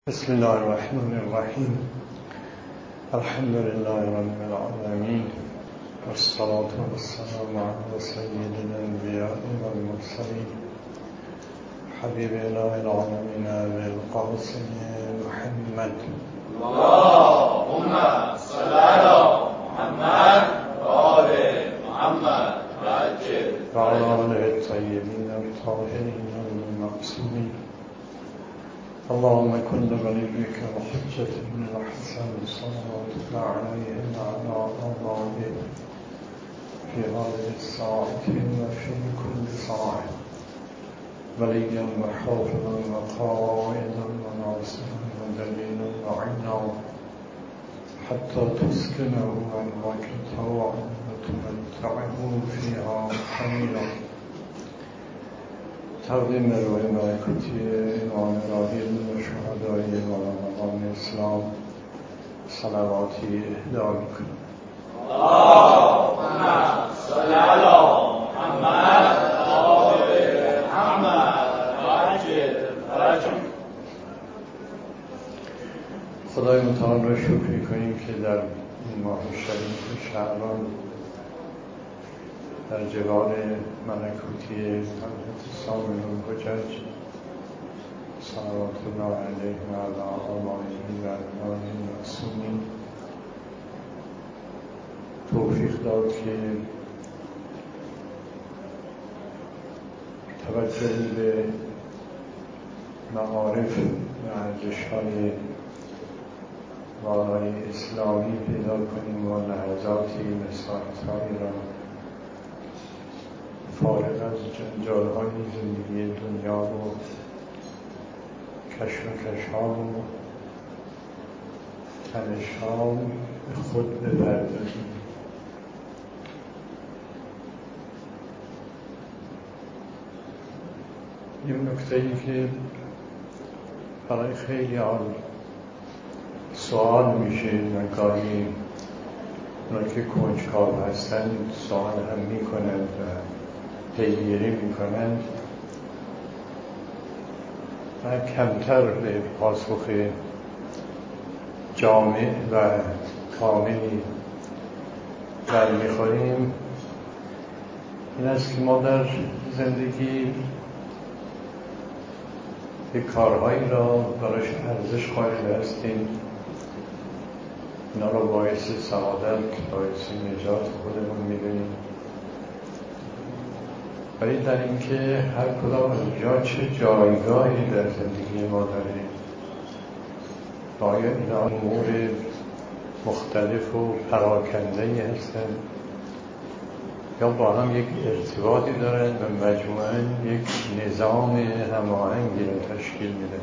بسم الله الرحمن الرحیم. الحمد لله رب العالمین والصلاة والسلام علی سید الانبیاء والمرسلین حبیب اله العالمین بالقاسم محمد. اللهم صل علی محمد و آل محمد و عجل و علی آله الطیبین الطاهرین المعصومین. اللهم كن لوليك وحجة بن الحسن صلواتك عليه وعلى آبائه في هذه الساعة وفي كل ساعة وليا وحافظا وقائدا وناصرا ودليلا وعينا حتى تسكنه أرضك طوعا وتمتعه فيها حميدا. تقدیم روح ملکوتی امام راحل و شهدای مقام اسلام صلواتی اهدا می‌کنم. اللهم صل علی محمد و آل محمد و عجل فرجهم. خدای متعال را شکر می‌کنیم که در این ماه شریف شعبان در جبال ملکوتی حضرت سامع الحجج صلوات الله علیه و علی آبائه و ابنائه المعصومین توفیق داد که توجهی به معارف و ارزش‌های والای اسلامی پیدا کنیم و لحظاتی مساحت‌هایی را فارغ از جنجال‌های زندگی دنیا و کشمکش‌ها و تنش‌ها به خود بپردازیم. یه نکته‌ای که برای خیلی سوال میشه و گاهی اونا که کنجکاو هستند سوال هم میکنند و پیگیری میکنند و کمتر به پاسخ جامع و کاملی در میخوریم. این است که ما در زندگی یک کارهایی را براش ارزش قائل هستیم، اینا را باعث سعادت، باعث نجات خودمون میدونیم، ولی در این که هر کدام از اینجا چه جایگاهی در زندگی ما داره و آیا اینا امور مختلف و پراکنده‌ای هستند یا با هم یک ارتباطی دارند و مجموعاً یک نظام هماهنگی را تشکیل میده.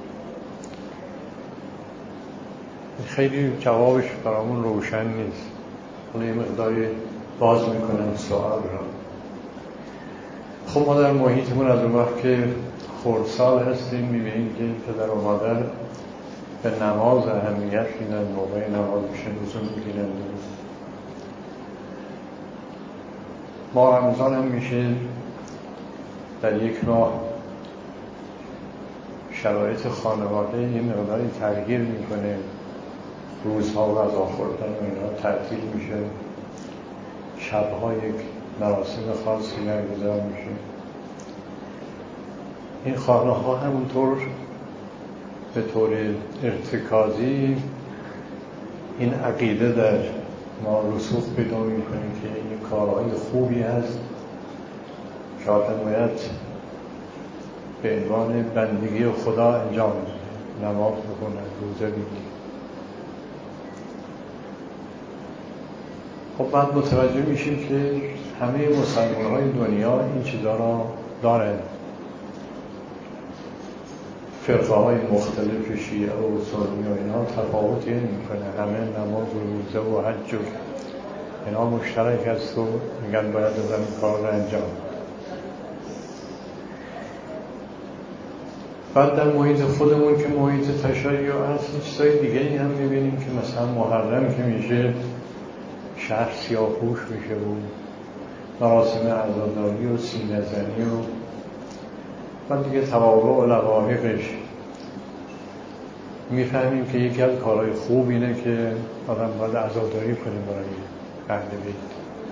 خیلی جوابش برامون روشن نیست. حالا یه مقداری باز میکنم سوال را. خب ما در محیطمون از اون وقت که خردسال هستیم میبینیم که پدر و مادر به نماز اهمیت میدن، موقع نماز میشه لزوم میدینن. ما رمضان هم میشه در یک ماه شرایط خانواده یه مقداری تغییر میکنه، روزها و غذا خوردن و اینا تعطیل میشه، شبها یک مراسم خاصی برگزار میشه. این خانه ها همونطور به طور ارتکازی این عقیده در ما رسوخ پیدا میکنه که این کارهای خوبی هست که آدم باید به عنوان بندگی خدا انجام بده، نماز بخونه، روزه بگیره. خب بعد متوجه میشیم که همه مسلمان‌های دنیا این چیزا را دارند. فرقه‌های مختلف شیعه و سنی و اینا تفاوتی نمی‌کنه، همه نماز و روزه و حج و اینا مشترک است و میگن باید از این کار را انجام. بعد در محیط خودمون که محیط تشیع هست چیزای دیگری هم می‌بینیم که مثلا محرم که میشه شهر سیاه‌پوش میشه و مراسم عزاداری و سینه‌زنی و دیگه توابع و لواحقش میفهمیم که یکی از کارهای خوب اینه که آدم باید عزاداری کنه برای اهل بیت.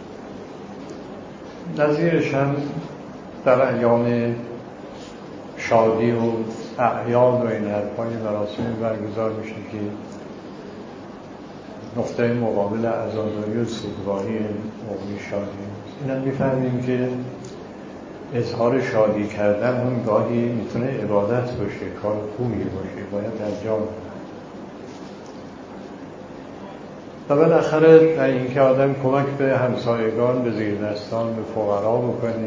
نظیرش هم در ایام شادی و اعیاد و این حرفای مراسمی برگزار میشه که نقطه مقابل عزاداری و سوگواری موقع شادی. این هم میفهمیم که اظهار شادی کردن هم گاهی میتونه عبادت باشه، کار خوبی باشه، باید انجام. و بالاخره در این که آدم کمک به همسایگان، به زیردستان، به فقرا بکنه،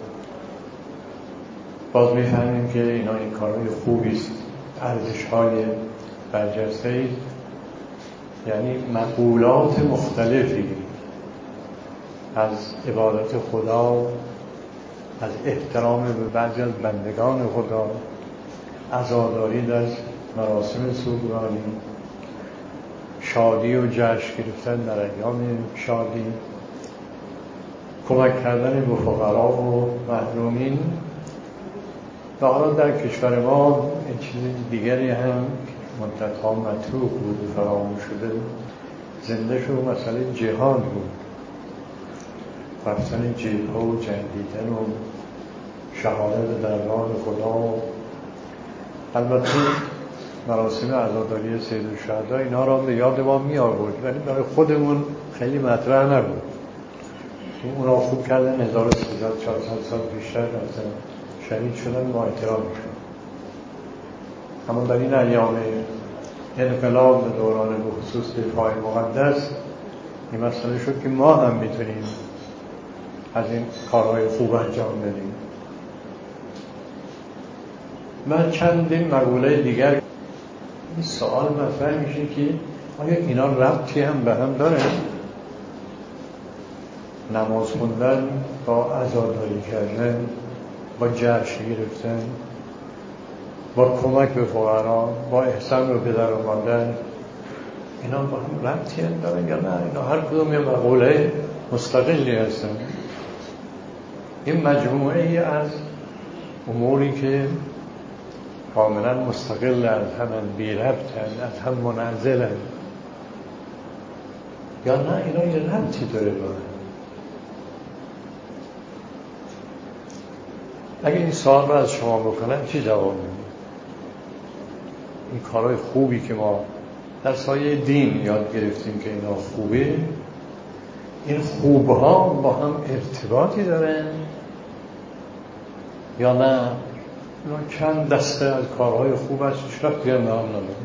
باز میفهمیم که اینا این کارهای خوبیست، ارزش‌های برجسته‌ای، یعنی مقولات مختلفی از عبادت خدا، از احترام به بعضی از بندگان خدا، عزاداری از مراسم سوگواری، شادی و جشن گرفتن در ایام شادی، کمک کردن به فقرا و محرومین. و حالا در کشور ما این چیز دیگری هم مدت‌ها مطروح بود و فراموش شده، زنده شد مسئله جهاد بود، رفتن جبهه و جنگیدن و شهادت در راه خدا. البته مراسم عزاداری سید الشهدا اینا را به یاد ما می آورد، ولی برای خودمون خیلی مطرح نبود. اونا خوب کردن 1300-1400 سال بیشتر رفتن شهید شدن با احترام شد. اما در این ایام انقلاب و دوران به خصوص دفاع مقدس این مسئله شد که ما هم میتونیم از این کارهای خوب انجام بدیم. من چندین مقوله دیگر این سوال مطرح میشه که آیا اینا ربطی هم به هم داره؟ نماز خوندن با عزاداری کردن، با جشن گرفتن، با کمک به فقرا، با احسان به پدر و مادر، اینا با هم ربطی هم دارن یا نه؟ اینا هر کدوم یه مقوله مستقلی هستن. این مجموعه ای از اموری که کاملا مستقل از هم، بی ربطن، از هم منعزلن، یا نه اینا یه ربطی داره با هم؟ اگه این سوال رو از شما بکنم چی جواب میدید؟ این کارهای خوبی که ما در سایه دین یاد گرفتیم که اینا خوبه، این خوبها با هم ارتباطی دارن یا نه اینا چند دسته از کارهای خوب هست شرط یا نه هم نداره؟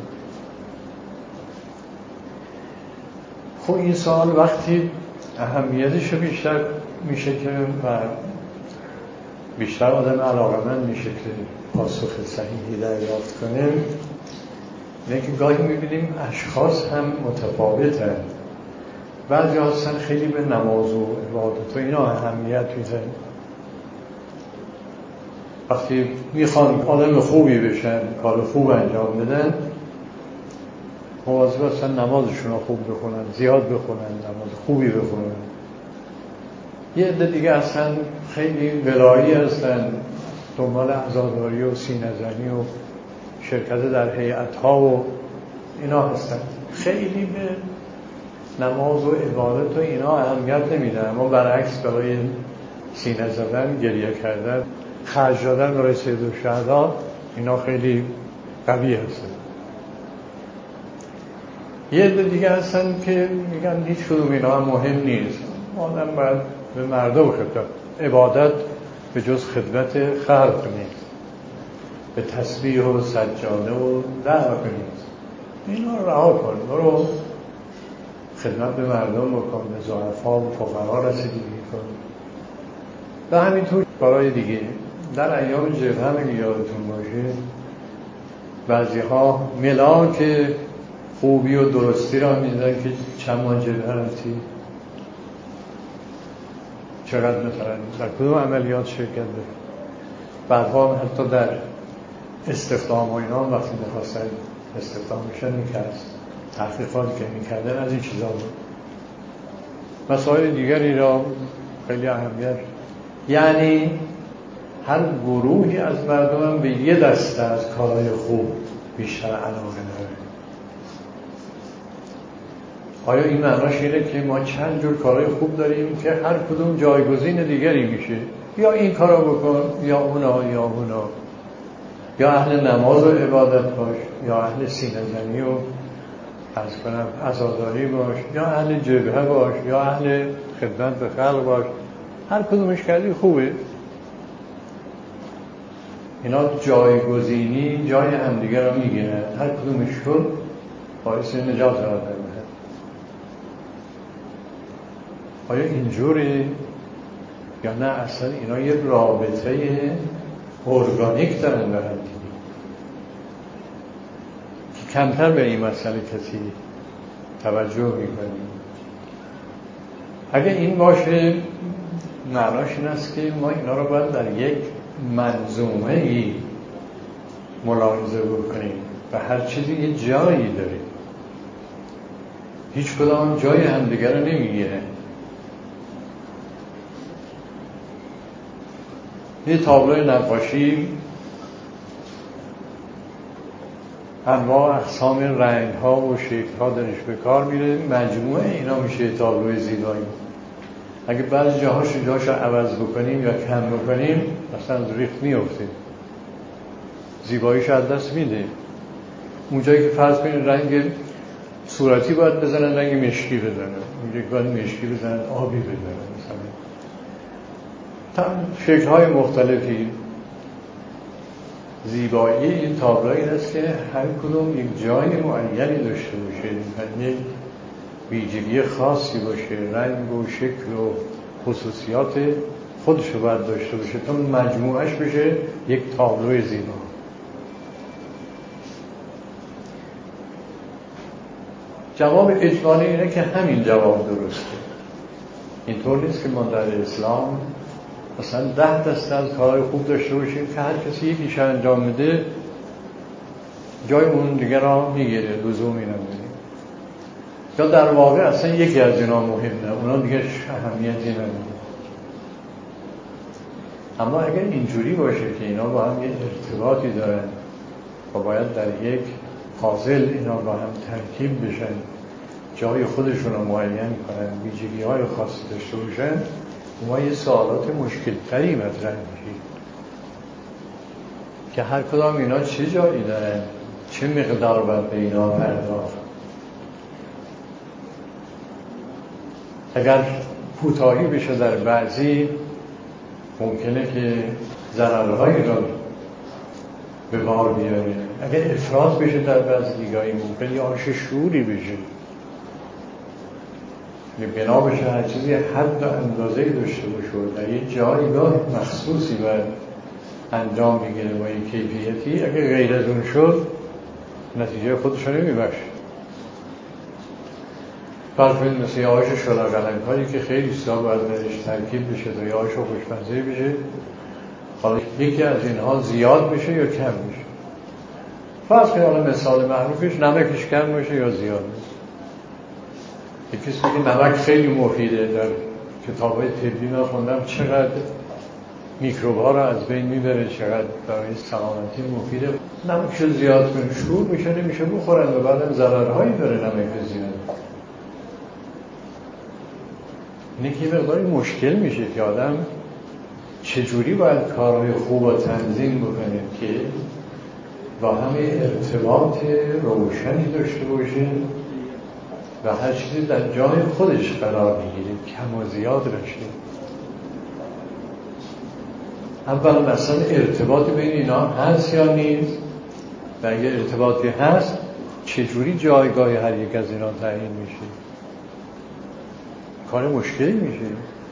خب این سوال وقتی اهمیتش بیشتر میشه که و بیشتر آدم علاقه‌مند میشه که پاسخ صحیحی دریافت کنه، اینه که گاهی میبینیم اشخاص هم متفاوتن. بعضی هستن خیلی به نماز و عبادت و اینا اهمیت میدن، وقتی میخوان آدم خوبی بشن، کار خوب انجام بدن، مواظب هستن نمازشون رو خوب بخونن، زیاد بخونن، نماز خوبی بخونن. یه عده دیگه هستن خیلی ولایی هستن، دنبال عزاداری و سینه‌زنی و شرکت در هیئت‌ها و اینا هستن، خیلی به نماز و عبادت و اینا اهمیت نمیدن. اما برعکس برای سینه زدن، گریه کردن، خرج دادن برای سید الشهدا اینا خیلی قوی هستن. یه عده دیگه هستن که میگن هیچ کدوم اینا هم مهم نیست، آدم باید به مردم خدمت، عبادت به جز خدمت خلق نیست، به تسبیح و سجاده و دعوت نیست. اینا رو رها کن، برو خدمت به مردم بکن، به ضعفا و فقرا رسیدگی کن. و همینطور برای دیگه در ایام جبهه هم یادتون باشه بعضی ها ملاک خوبی و درستی را میدن که چند جبهه رفتی، چقدر مثلا در کدوم عملیات شرکت بده. بعدها حتی در استخدام و اینا وقتی میخواستن استخدام میشن میکرد تحقیقاتی که میکردن از این چیزا بود. مسائل دیگری را خیلی اهمیت، یعنی هر گروهی از مردم به یه دسته از کارهای خوب بیشتر علاقه داره. آیا این معناش اینه که ما چند جور کارهای خوب داریم که هر کدوم جایگزین دیگری میشه؟ یا این کارا بکن، یا اونا، یا اونا. یا اهل نماز و عبادت باش، یا اهل سینه زنی و عرض کنم عزاداری باش، یا اهل جبهه باش، یا اهل خدمت به خلق باش. هر کدومش کردی خوبه. اینا جایگزینی جای همدیگه رو میگیرن، هر کدومشون باعث نجات آدم میشه. آیا اینجوری یا نه اصلا اینا یه رابطه ارگانیک دارن برن که کمتر به این مسئله کسی توجه میکنیم؟ اگه این باشه معناش این است که ما اینا رو باید در یک منظومه ای ملاحظه بکنیم و هر چیزی یه جایی داره، هیچ کدام جای همدیگر رو نمیگیره. یه تابلوی نقاشی انواع اقسام رنگ ها و شکل ها درش به کار میره، مجموعه اینا میشه تابلوی زیبایی. اگه بعضی جاهاشو عوض بکنیم یا کم بکنیم مثلا از ریخت میفته، زیباییش از دست میده. اونجایی که فرض کنید رنگ صورتی باید بزنن رنگ مشکی بزنن، اونجایی که باید مشکی بزنن آبی بزنن مثلا. شکل‌های مختلفی. زیبایی این تابلو این است که هر کدوم یک جای معینی داشته باشه، یک ویژگی خاصی باشه، رنگ و شکل و خصوصیات خودش رو باید داشته باشه تا مجموعش بشه یک تابلو زیبا. جواب اجمالی اینه که همین جواب درسته. اینطور نیست که ما در اسلام مثلا 10 دسته از کارهای خوب داشته باشیم که هر کسی یکیش انجام میده جای اون دیگه را میگیره، لزومی نداره. یا در واقع اصلا یکی از اینا مهمه، اونا دیگه اهمیتی نداره. اما اگر اینجوری باشه که اینا با هم یه ارتباطی دارن و باید در یک پازل اینا با هم ترکیب بشن، جای خودشون رو معین کنن، ویژگی‌های خاصی داشته باشن، ما یه سوالات مشکل‌تری مطرح میشه که هر کدام اینا چه جایی دارن، چه مقدار باید به اینا پرداخت. اگر کوتاهی بشه در بعضی ممکنه که ضررهایی را به بار بیاره، اگر افراط بشه در بعضی دیگه‌ای ممکنه یه آش شوری بشه، بنا بشه هر چیزی حد و اندازه‌ای داشته باشه و در یک جایگاه مخصوصی باید انجام بگیره با یک کیفیتی. اگه غیر از اون شد نتیجه خودش رو نمیبخشه. فرض کنید مثل یه آش شلوغ‌النگ‌هایی که خیلی سا باید درش ترکیب بشه تا یه آش خوشمزه بشه، حالا یکی از اینها زیاد بشه یا کم بشه. فرض کنید حالا مثال معروفش نمکش کم بشه یا زیاد بشه. یکی کسی که نمک خیلی مفیده، در کتاب‌های طبی من خوندم چقدر میکروب‌ها رو از بین میبره، چقدر برای سلامتی مفیده. نمکش زیاد کنه شور میشه، نمیشه بخورن و بعدم ضررهایی داره نمک زیاد. اینه که یه مقداری مشکل میشه که آدم چجوری باید کارهای خوب و تنظیم بکنه که با همه ارتباط روشنی داشته باشه و هر چیزی در جای خودش قرار بگیره، کم و زیاد بشه. اول مثلا ارتباط بین اینا هست یا نیست، و اگر ارتباطی هست چجوری جایگاه هر یک از اینا تعیین میشه؟ کار مشکلی میشه.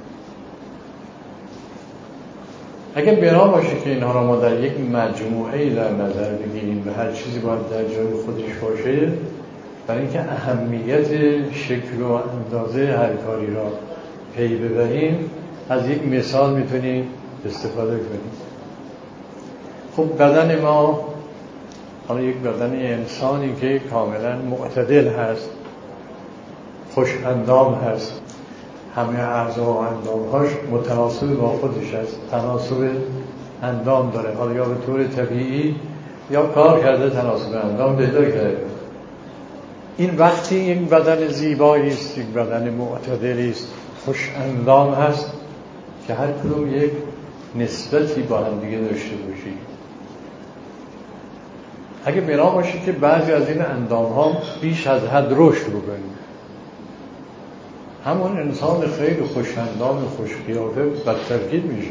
اگر بنا باشه که اینها را ما در یک مجموعه‌ای در نظر بگیریم و هر چیزی باید در جای خودش باشه، برای اینکه اهمیت شکل و اندازه هر کاری را پی ببریم از یک مثال میتونیم استفاده کنیم. خب بدن ما حالا یک بدن انسانی که کاملا معتدل هست، خوش اندام هست، همه اعضا و اندامهاش متناسب با خودش هست، تناسب اندام داره، حالا یا به طور طبیعی یا کار کرده تناسب اندام پیدا کرده. این وقتی یک بدن زیبایی است، یک بدن معتدلی است، خوش اندام هست که هر کدوم یک نسبتی با هم دیگه داشته باشید. اگه بنا باشه که بعضی از این اندام ها بیش از حد رشد بکنیم، همون انسان خیلی خوش اندام خوش قیافه بدترکیب میشه.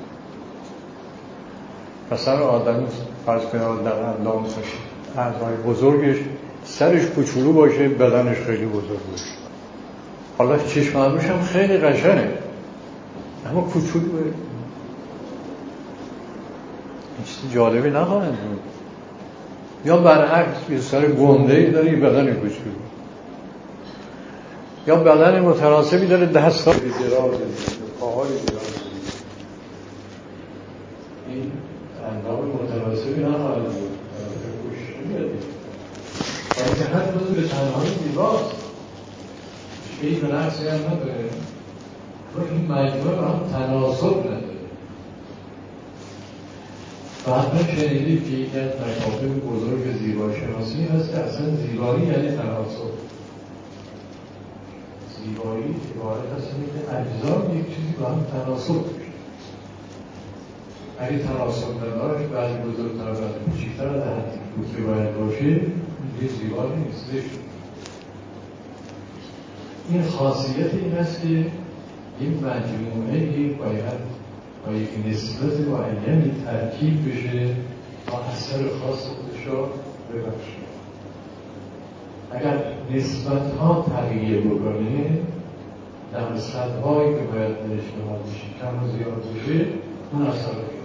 مثلا آدم فرض کنید در اندام اعضای بزرگش سرش کوچولو باشه، بدنش خیلی بزرگ باشه. حالا چشم ابروش هم خیلی قشنگه اما کوچولوه، این چیز جالبی نخواهد بود. یا برعکس یه سر گنده‌ای داره یه بدن کوچولو، یا بدن متناسبی داره دست‌های درازه، پاهای درازه. این اندام متناسبی نخواهد بود. که هر کدوم به تنهایی زیباست، هیچ به نقصی هم نداره، این مجموعه با هم تناسب نداره. و حتما شنیدید که یکی از مکاتب بزرگ زیباشناسی هست که اصلا زیبایی یعنی تناسب. زیبایی عبارت هست که اجزا یک چیزی با هم تناسب بشه. اگه تناسب نداشت بعضی بزرگتر و بعضی کوچکتر از حدی که باید باشه یه زیبا نیست. این خاصیت این است که این مجموعه باید با یک نسبت معینی ترکیب بشه تا اثر خاص خودش را ببخشه. اگر نسبت ها تغییر بکنه، نسبت هایی که باید در اجتماع بشه کم و زیاد بشه، اون اثر بکنه.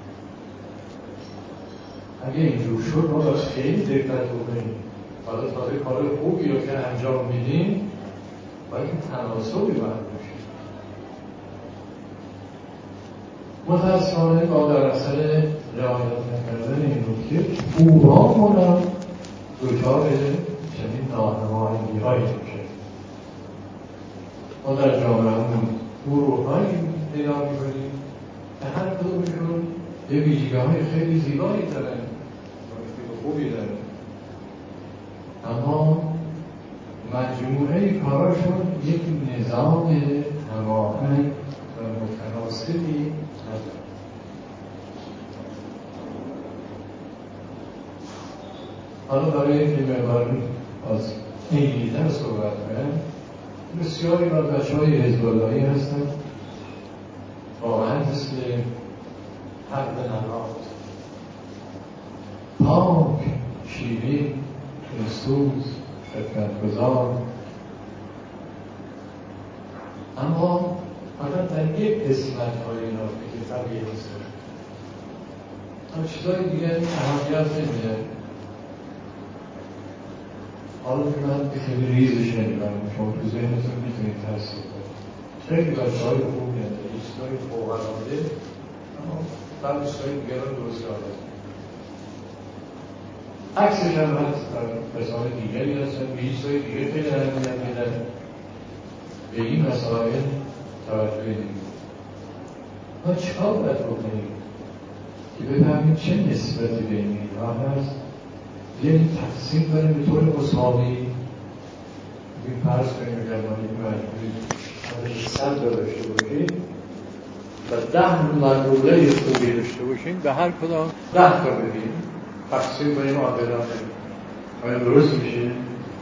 اگه اینجور شد ما باید خیلی دقت بکنیم. حالا تازه کار خوبی رو که انجام میدیم باید تناسبی باید باشه. متاسفانه ما در اثر رعایت نکردن این نکته اورامون هم دچار چنین ناهماهنگی‌هایی میشه. ما در جامعه‌مون گروه‌هایی پیدا می‌کنیم که هر کدومشون یه ویژگی‌های خیلی زیبایی دارن، خوبی دارن، اما مجموعه کاراشون یک نظام هماهنگ و متناسبی نداره. حالا برای اینکه مقداری از انگلیتر صحبت کنم، بسیاری از بچه‌های حزب اللهی هستن واقعا مثل حرب نرات، پاک، شیرین، دلسوز، خدمتگزار، اما فقط در یک قسمت های اینا که طبیعی هست. چیزهای دیگه اهمیت نمیده. حالا که من خیلی ریزش نمیدارم، شما تو ذهنتون میتونید تحصیل کنید. خیلی بچه‌های خوبی هست، چیزهای فوق‌العاده، اما بعد چیزهای دیگه رو درست یادم. عکسش هم هست در مسائل دیگری هستن، به چیزهای دیگه خیلی اهمیت میدن. به این مسائل توجه نمیدن. ما چیکار باید بکنیم که بفهمیم چه نسبتی بین اینها هست؟ یعنی تقسیم کنیم به طور مساوی. بگیم فرض کنیم اگر ما یک مجموعی 100 داشته باشیم و 10 مقوله خوبی داشته باشیم، به هر کدام 10 تا بدیم، تقسیم کنیم عادلانه. آیا درست میشه؟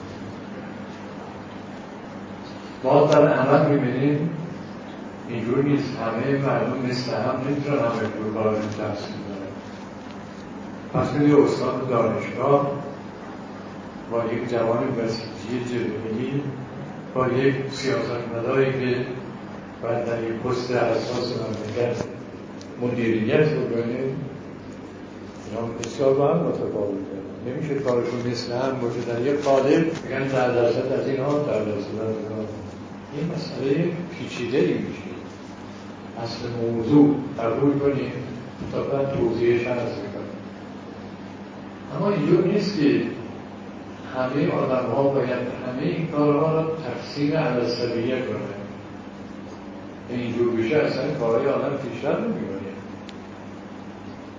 ما در عمل میبینیم اینجور نیست. همه مردم مثل هم نمیتونن همه کار رو تحصیل کنن. پس کنید استاد دانشگاه با یک جوان بسیجی جبهه‌ای، با یک سیاستمداری که باید در یک پست اساس مملکت مدیریت بکنه، اینا بسیار با هم متفاوته. نمیشه کارشون مثل هم باشه. در یک قالب بگن 10% از اینها، 10% از اینها. این مسئله پیچیده‌ای میشه. اصل موضوع قبول کنیم تا بعد توضیحش عرض کنیم. اما اینجور نیست که همه آدم‌ها باید همه این کارها را تقسیم علی السویه کنند. اینجور بشه اصلا کارهای آدم پیشرفت نمی‌کنه.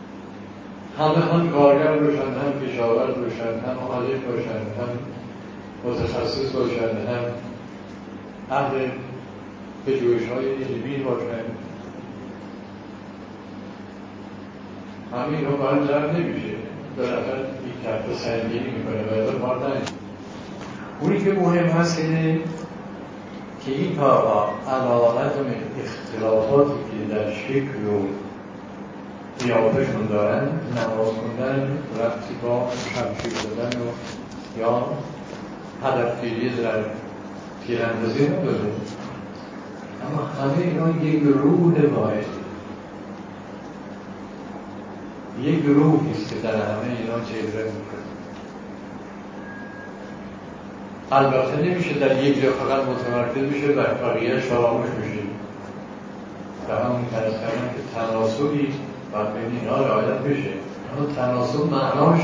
همه هم کارگر باشن، هم کشاورز باشن، هم عالم باشن، هم متخصص باشن، هم اهل پژوهش‌های علمی باشن. همین اینها باید جمع نمیشه، بالاخره یک کف سنگینی میکنه باید ما نمیشه. اونی که مهم هست اینه که این کارها علاقت اختلافاتی که در شکل و قیافشون دارن، نماز خوندن ربطی با شمشیر زدن و یا هدفگیری در تیراندازی نداره، اما همه اینا یک روح واحد، یک روحی است که در همه اینا جلوه میکنه. البته نمیشه در یک جا فقط متمرکز بشه و بقیه‌اش فراموش بشه. و همون طرز کردن که تناسبی باید بین اینا رعایت بشه، اما تناسب معناش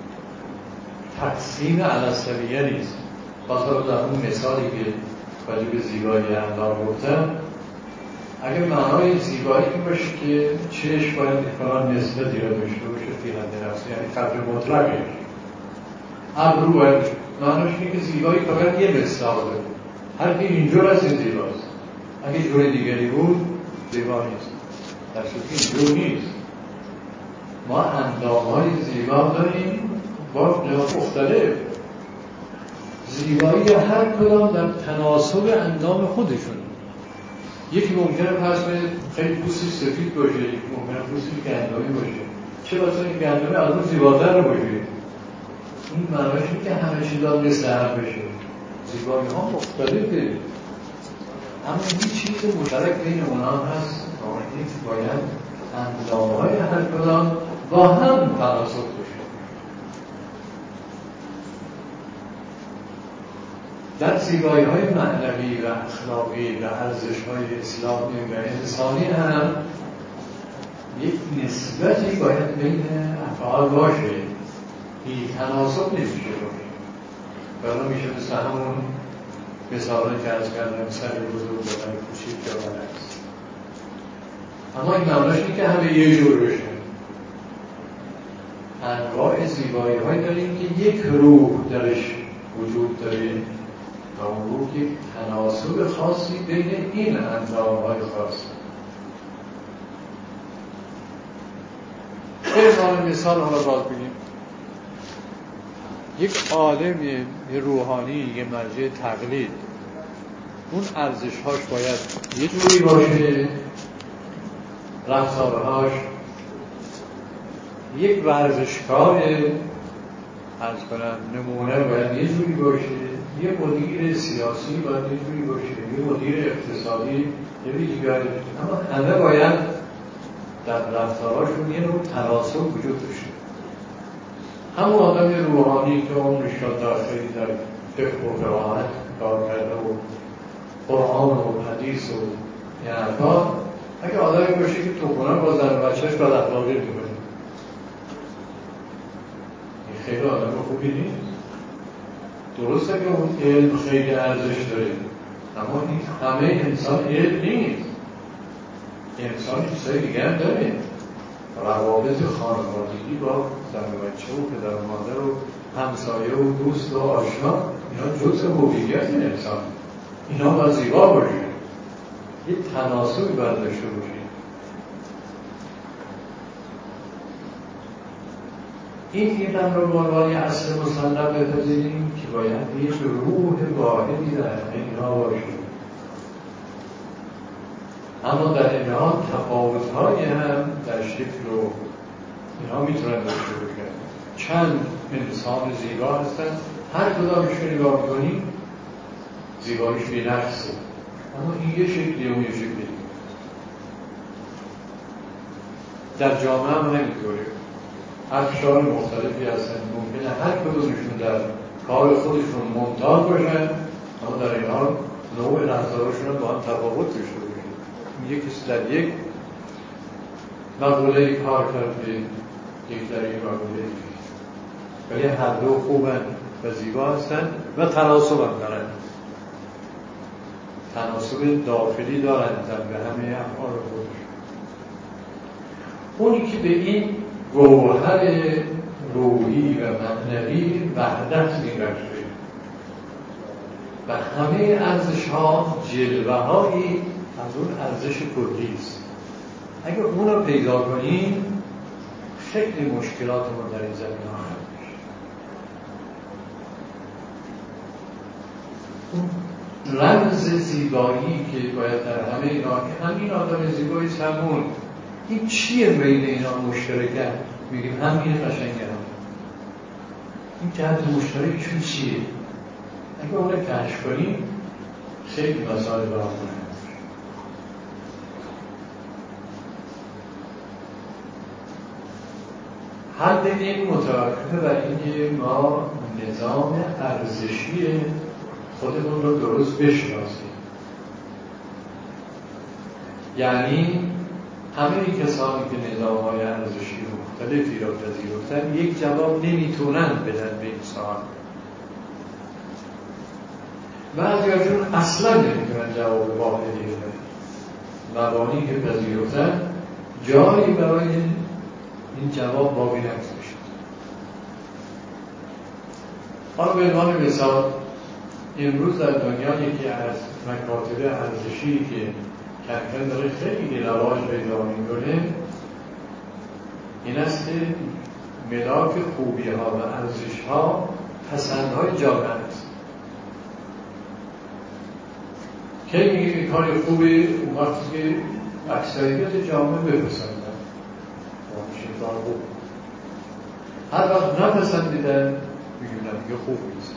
تقسیم علی السویه نیست. مثلا در اون مثالی که راجع به زیبایی اندام گفتم، اگر معنای زیبایی باشه که چشم باید فلان نسبتی را داشته باشه فی حد نفسی، یعنی قدر مطلقه. ابرو باید معناش اینه که زیبایی فقط یه مثاله، هر کی اینجور از این زیباست، اگه جور دیگری بود زیبا نیست. در صورتی اینجور نیست. ما اندام‌های زیبا داریم با نوع مختلف. زیبایی هر کدام در تناسب اندام خودشون. یکی ممکنه پس خیلی پوستی سفید باشه، یکی ممکنه پوستی گندمی باشه. چه بسا این گندمی از اون زیباتر باشه. این معنیش اینه که همه چیزا مثل هم بشه. زیبایی ها مختلفه، اما هیچ چیز مشترک بین اونا هست. این باید اندام‌های هر کدام با هم تناسب بشه. در زیبایی‌های معنوی و اخلاقی و ارزش‌های اسلامی و انسانی هم یک نسبتی باید بین افعال باشه، بی تناسب نمیشه باشه. برای میشه مثل همون مثالی که عرض کردم، سر بزرگ بودن کوچیک یا برعکس. اما این معناش اینه که همه یه جور بشه. انواع زیبایی‌هایی داریم که یک روح درش وجود داره و اون روح یک تناسب خاصی بین این اندام‌های خاص. به مثال حالا باز بگیم، یک عالم، یه روحانی، یه مرجع تقلید، اون ارزش‌هاش باید یه جوری باشه، رفتارهاش. یک ورزشکار عرض کنم نمونه باید یه جوری باشه، یه مدیر سیاسی باید یه جوری باشه، یه مدیر اقتصادی یه جوری باشه، اما همه باید در رفتارهاشون یه نوع تناسب وجود داشته. همون آدم روحانی که عمرش را در خیلی در فقه و قرائت کار کرده و قرآن و حدیث و این حرفا، اگه آدمی باشه که توکنان با زن و بچهش بد اخلاقی میکنه، این خیلی آدم خوبی نیست. درسته که اون علم خیلی ارزش داره، اما این همه انسان علم نیست. انسان چیزهای دیگه هم داره. روابط خانوادگی با زن و بچه و پدر و مادر و همسایه و دوست و آشنا، اینا جزء هویت انسان. اینا باید زیبا باشه، یه تناسبی باید داشته باشه. این هم رو به عنوان اصل مسلم بپذیریم که باید یک روح واحدی در اینها باشه. اما در اینها تفاوت‌های هم در شکل و اینها میتونن داشته باشه. چند انسان زیبا هستن، هر کدامش که نگاه کنیم زیباییش بی‌نقصه، اما این یه شکلی و یه شکلی. در جامعه هم همینطوره. افشار مختلفی هستن، ممکنه هر کدومشون در کار خودشون ممتاز باشن، اما در این حال نوع رفتارشون با هم تفاوت داشته باشه. یک کسی در یک مقوله کار کرده، یک در یک مقوله، ولی هر دو خوبن و زیبا هستن و تناسب هم دارن، تناسب داخلی دارن به همه افعال خودشون. اونی که به این گوهر روحی و معنوی وحدت می‌بخشه، همه ارزش ها جلوه هایی از اون ارزش کلی است. اگر اون رو پیدا کنیم خیلی مشکلات ما در این زمین ها حل میشه. اون رمز زیبایی که باید در همه اینا که همین آدم زیبایی همون این چیه بین اینا مشترکه میگیم همین قشنگه هم این جهت مشترکشون چیه؟ اگه اون رو کشف کنیم خیلی مسائل برامون هست. حل این متوقفه بر اینکه ما نظام ارزشی خودمون رو درست بشناسیم. یعنی همه کسانی که نظام‌های ارزشی مختلفی را پذیرفتن یک جواب نمیتونن بدن به این سوال. بعضی‌هاشون اصلا نمیتونن جواب واحدی بدن. مبانی که پذیرفتن جایی برای این جواب باقی نگذاشت. حالا به عنوان مثال امروز در دنیا یکی از مکاتب ارزشی که کمکن داره خیلی رواج پیدا میکنه این است که ملاک خوبی ها و ارزش ها پسندهای جامعه است. که میگه کار خوبی اون وقتی که اکثریت جامعه بپسندن میشه کار خوب. هر وقت نپسندیدن میگونن که خوب نیست.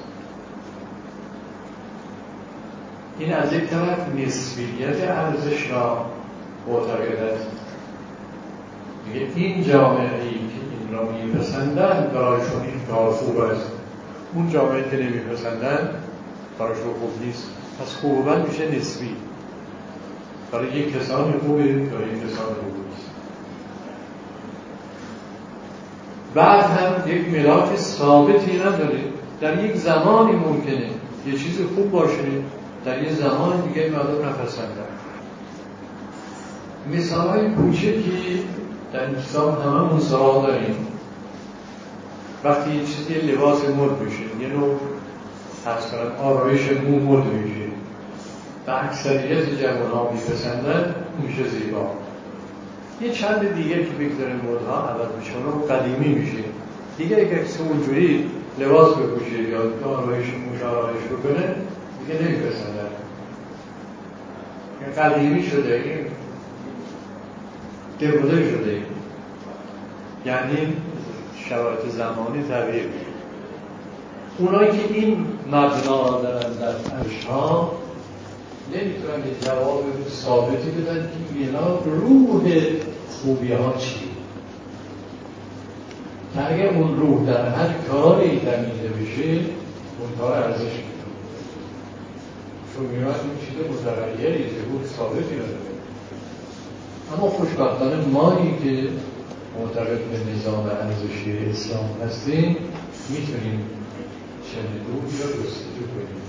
این از یک طرف نسبیت ارزش را معتقد است. میگه این جامعه ای که این را میپسندن برایشون این کار خوب است، اون جامعه که نمیپسندن برایشون خوب نیست. پس خوب و بد میشه نسبی. برای یک کسان خوبه برای یک کسان خوب نیست. بعد هم یک ملاک ثابتی نداره. در یک زمانی ممکنه یه چیز خوب باشه، در یه زمان دیگه مردم نپسندن. مثالهای کوچکی در اسلام هممون سراغ داریم. وقتی یه چیزی لباس مد میشه، یه نوع آرایش مو مد میشه و اکثریت جوان‌ها میپسندن، میشه زیبا. یه چند دیگه که بگذاره مدها عوض میشه و قدیمی میشه. دیگه اگه کسی اونجوری لباس بپوشه یا آرایش موش آرایش بکنه دیگه نمیپسندن. قدیمی شده، این دموده شده. یعنی شرایط زمانی تغییر میشه. اونایی که این مبنا دارن در ارزش‌ها نمیتونن جواب ثابتی بدن که اینا روح خوبی ها چیه. که اگر اون روح در هر کاری دمیده بشه اون کار ارزش میده. چون میرن این چیز متغیری ظهور ثابتی نداره. اما خوشبختانه مایی که معتقد به نظام ارزشی اسلام هستیم میتونیم چنین روحی را جستجو کنیم.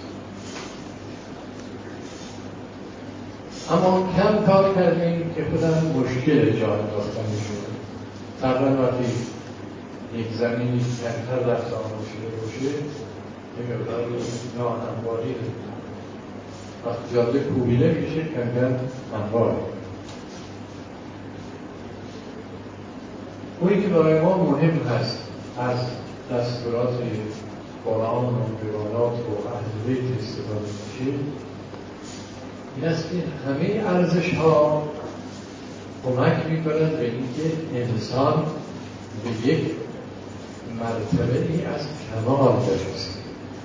اما کم کار کردیم که خودم مشکل جا انداختنی شده. طبعا وقتی یک زمینی کمتر رفت آمد شده باشه یه مقدار ناهمواری وقتی جاده کوبیده میشه کمتر همواره. اونی که برای ما مهم هست از دستورات قرآن و روایات و اهل بیت استفاده میشه این است که همه ارزش ها کمک میکنند به اینکه انسان به یک مرتبه ای از کمال برسه.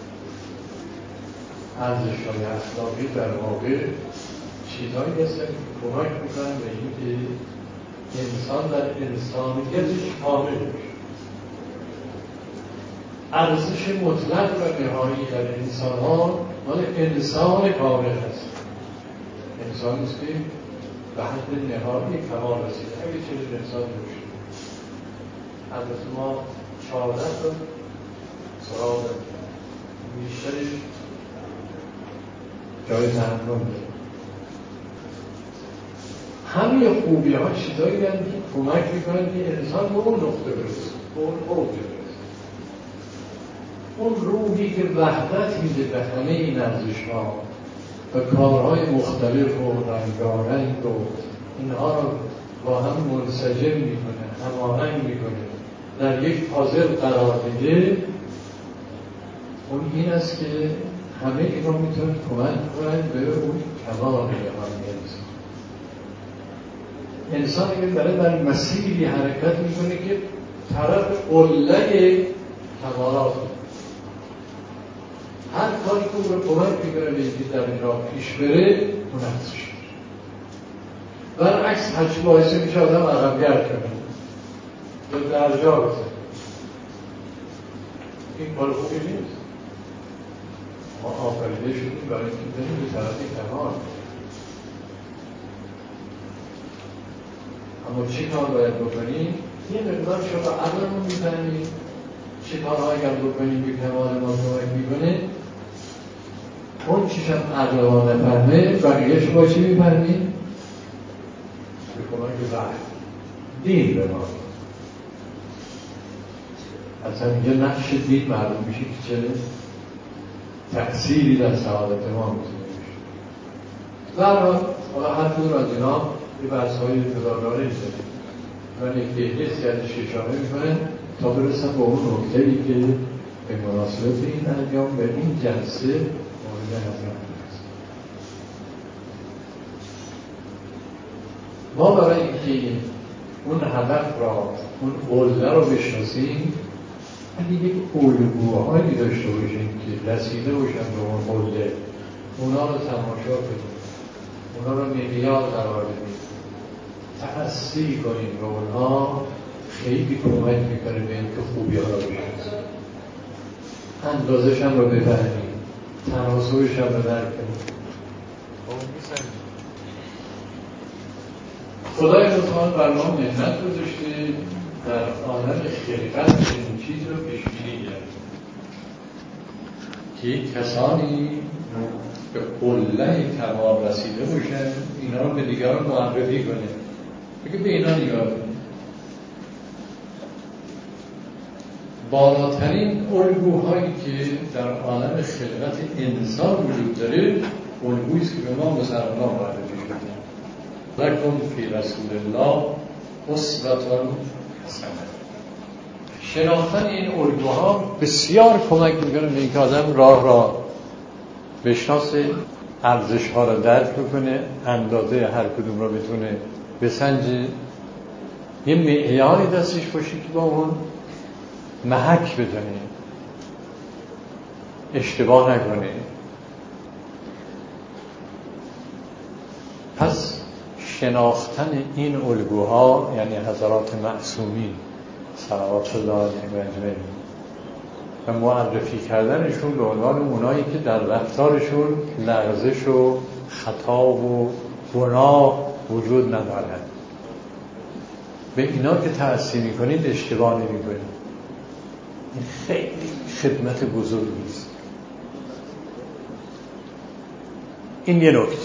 ارزش های اخلاقی در واقع چیزهایی هستند که کمک میکنند به اینکه انسان در انسانیتش کامل بشه. ارزش مطلق و نهایی در انسان ها مال انسان کامل هست. انسان است که به حد نهایی کمال رسید. اگه چیزی انسان باشه البته ما 14 تا سراغ بیشترش جای تحمل داریم. همه خوبی ها چیزایی هستند که کمک میکنند که انسان به اون نقطه برسه، به اون اوج برسه. اون روحی که وحدت میده به همه این ارزش‌ها و کارهای مختلف و رنگارنگ و اینها رو با هم منسجم میکنه، هماهنگ میکنه، در یک پازل قرار میده. اون این است که همه اینا میتونن کمک کنن به اون کمال انسانی که داره در مسیری حرکت میکنه که طرف قله کمالات، هر کاری که اون رو کمک میکنه به اینکه در این راه پیش بره اون ارزش. برعکس هرچی باعث میشه آدم عقب‌گرد کنه یا درجا بزنه، این کار خوبی نیست. ما آفریده شدیم برای اینکه بریم به طرف کمال. اما چه کار باید بکنیم؟ یه مقدار شما عقلمون میفهمیم چه کارها اگر بکنیم به کمال ما کمک میکنه. اون چیشم عقل ما نفهمه، بقیهش با چی میفهمیم؟ به کمک وحی دین به ما. اصلا اینجا نقش دین معلوم میشه که چه تأثیری در سعادت ما میتونه میشه. حالا هر کدوم از اینا یه بحث‌های جداگانه می‌ذاریم. من یک فهرستی از اشاره می‌کنم تا برسم به اون نکته‌ای که به مناسبت این ایام به این جلسه مورد نظر است. ما برای اینکه اون هدف را، اون قله رو بشناسیم، اگه یک الگوهایی داشته باشیم که رسیده باشن به اون قله، اونا رو تماشا کنیم، اونا رو معیار قرار بدیم، تأثیر کنیم به اونها، خیلی کمک میکنه به اینکه خوبی ها رو بشناسیم، اندازش هم رو بفهمیم، تناسبش هم رو درک کنیم. خدای متعال بر ما منت گذاشته در عالم خلقت این چیز رو پیش بینی کرد که کسانی به قله کمال رسیده باشن، اینا رو به دیگران معرفی کنه، بگه به اینا نگاه کنید. بالاترین الگوهایی که در عالم خلقت انسان وجود داره، الگویی است که به ما مسلمانان معرفی شده. لکم فی رسول الله اسوة حسنه. شناختن این الگوها بسیار کمک میکنه به اینکه آدم راه را بشناسه، ارزش ها را درک بکنه، اندازه هر کدوم را بتونه بسنجه، یه معیاری دستش باشه که با اون محک بزنه، اشتباه نکنه. پس شناختن این الگوها یعنی حضرات معصومین صلوات الله علیهم اجمعین و معرفی کردنشون به عنوان اونایی که در رفتارشون لغزش و خطا و گناه وجود ندارد. به اینا که تأثیر میکنید اشتباه نمیکنید. این خیلی خدمت بزرگی است. این یه نکته.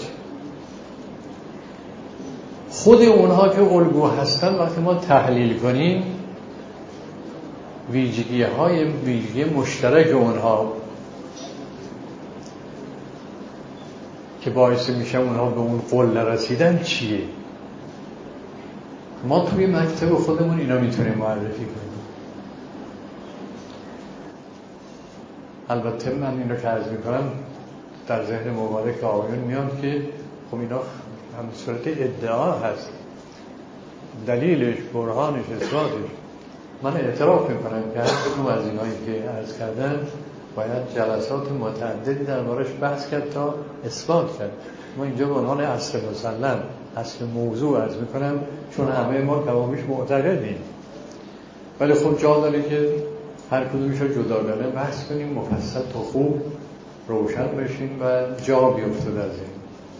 خود اونها که الگو هستن وقتی ما تحلیل کنیم ویژگی مشترک اونها که باعث میشه اونها به اون قله رسیدن چیه؟ ما توی مکتب خودمون اینا میتونیم معرفی کنیم. البته من این رو که عرض میکنم در ذهن مبارک آقایون میاد که خب اینا هم صورت ادعا هست، دلیلش، برهانش، اثباتش. من اعتراف میکنم که هر کدوم از اینایی که عرض کردم باید جلسات متعددی دربارش بحث کرد تا اثبات کرد. ما اینجا به عنوان اصل مسلم، اصل موضوع عرض میکنم چون همه ما کمابیش معتقدیم، ولی خب جا داره که هر کدومش رو جداگانه بحث کنیم، مفصل تا خوب روشن بشیم و جا بیفتد از این.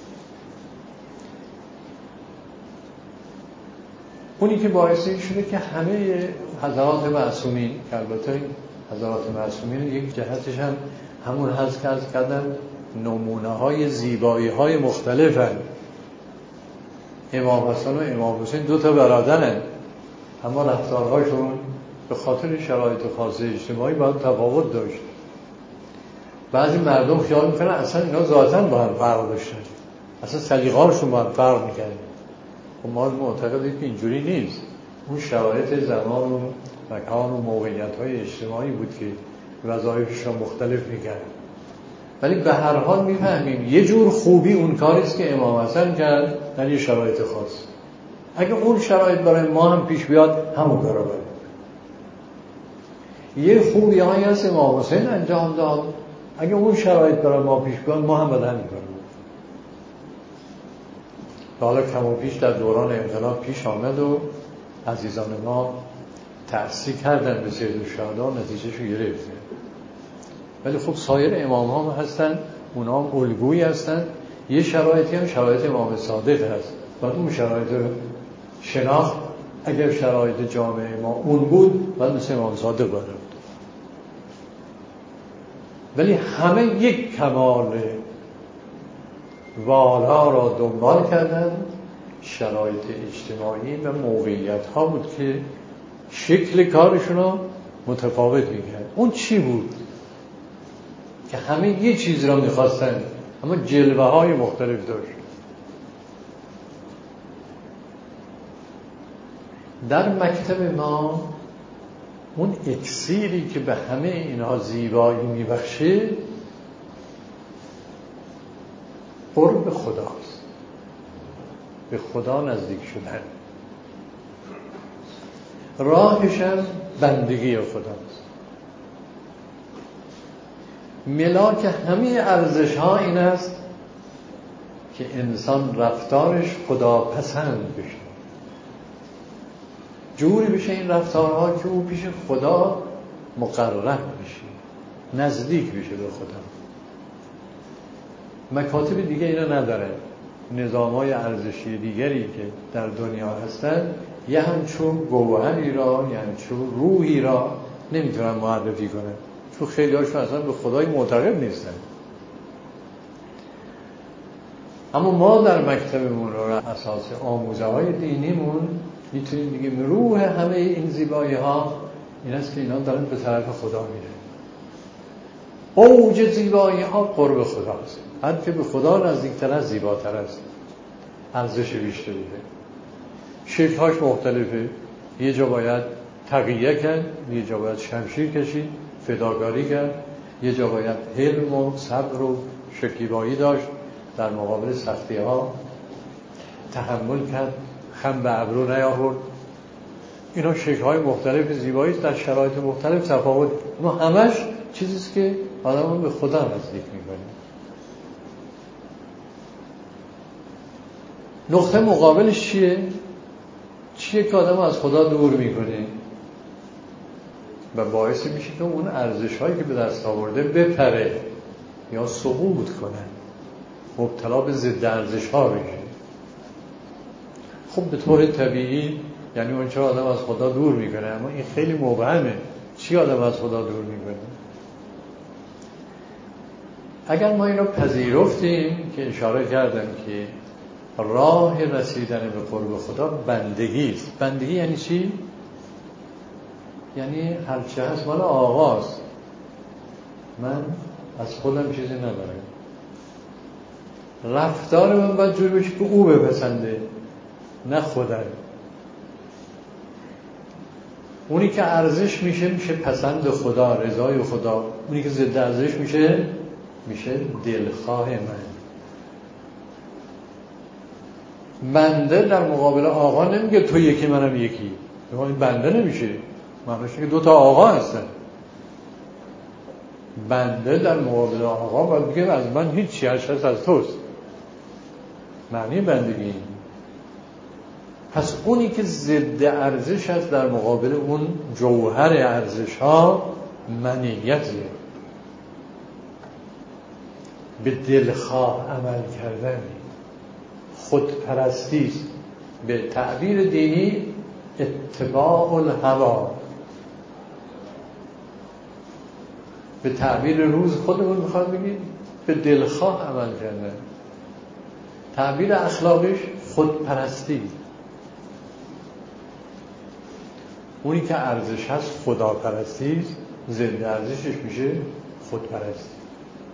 اونی که باعث این شده که همه حضرات معصومین، که البته این حضرات معصومین یک جهتش هم همون هست که عرض کردم نمونه های زیبایی های مختلف هست. امام حسن و امام حسین دو تا برادر هست، اما رفتارهاشون به خاطر شرایط خاص اجتماعی باید تفاوت داشت. بعضی مردم خیال میکنن اصلا اینا ذاتاً با هم فرق داشتن، اصلا سلیقه‌هاشون با هم فرق میکنه. خب ما معتقدیم که اینجوری نیست. اون شرایط زمان و مکان و موقعیت‌های اجتماعی بود که وظایفشون مختلف میکرد، ولی به هر حال میفهمیم یه جور خوبی اون کاریست که امام حسن کرد در یه شرایط خاص. اگه اون شرایط برای ما هم پیش بیاد همون کارو برای یه خوبی هایی هست امام حسین انجام داد، اگه اون شرایط برای ما پیش بیاد ما هم باید همین کارو برای. حالا کم و پیش در دوران انقلاب پیش آمد و عزیزان ما تأثیر کردن به سید الشهدا، نتیجهشو گرفته. ولی خب سایر امام ها هستن، اونا هم الگویی هستن. یه شرایطی هم شرایط امام صادق هست، باید اون شرایط شناخت. اگر شرایط جامعه ما اون بود باید مثل امام صادق باید بود. ولی همه یک کمال والا را دنبال کردن، شرایط اجتماعی و موقعیت ها بود که شکل کارشون رو متفاوت میکرد. اون چی بود؟ که همه یه چیز را میخواستن اما جلوه های مختلف داشت. در مکتب ما اون اکسیری که به همه اینها زیبایی میبخشه قرب خداست، به خدا نزدیک شدن. راهش هم بندگی خداست. ملاک همه ارزش ها این است که انسان رفتارش خدا پسند بشه، جوری بشه این رفتارها که او پیش خدا مقرب بشه، نزدیک بشه به خدا. مکاتب دیگه اینا نداره. نظام‌های ارزشی دیگری که در دنیا هستن یه همچون گوهری را، یه همچون روحی را نمیتونن معرفی کنن، چون خیلی هاشون اصلا به خدای معتقد نیستن. اما ما در مکتبمون را اساس آموزه های دینیمون میتونیم بگیم روح همه این زیبایی ها این است که اینا دارن به طرف خدا میره. اوج زیبایی ها قرب خداست، هر که به خدا نزدیکتر است زیباتر است، ارزش بیشتر بوده. شکل‌هاش مختلفه، یه جا باید تقیه کرد، یه جا باید شمشیر کشید، فداکاری کرد، یه جا باید حلم و صبر و شکیبایی داشت، در مقابل سختی ها تحمل کرد، خم به ابرو نیاورد. اینا شکل‌های مختلف زیبایی در شرایط مختلف تفاوت، اما همش چیزیست که آدمو به خدا نزدیک می‌کنه. نقطه مقابلش چیه؟ چیه که آدم از خدا دور میکنه و باعث میشه که اون ارزش‌هایی که به دست آورده بپره یا سقوط کنه، مبتلا به ضد ارزش‌ها بشه. خب به طور طبیعی یعنی اون چه آدم از خدا دور میکنه، اما این خیلی مبهمه. چی آدم از خدا دور میکنه؟ اگر ما اینو پذیرفتیم که اشاره کردم که راه رسیدن به قرب خدا بندگی است. بندگی یعنی چی؟ یعنی هرچه هست مال آقاست، من از خودم چیزی ندارم. رفتار من باید جوری بشه که او بپسنده، نه خودم. اونی که ارزش میشه پسند خدا، رضای خدا. اونی که ضد ارزش میشه دلخواه من. بنده در مقابل آقا نمیگه تو یکی منم یکی، این بنده نمیشه، معنیش اینه که دو تا آقا هستن. بنده در مقابل آقا باید بگه از من هیچی، هر چیز از توست. معنی بندگی. پس اونی که ضد ارزش است در مقابل اون جوهر ارزش ها منیته، به دلخواه عمل کردن، خودپرستی است. به تعبیر دینی اتباع الهوا، به تعبیر روز خودمون میخواد بگید به دلخواه عمل کردن. تعبیر اخلاقیش خودپرستی. اونی که ارزش هست خداپرستی است، ضد ارزشش میشه خودپرستی.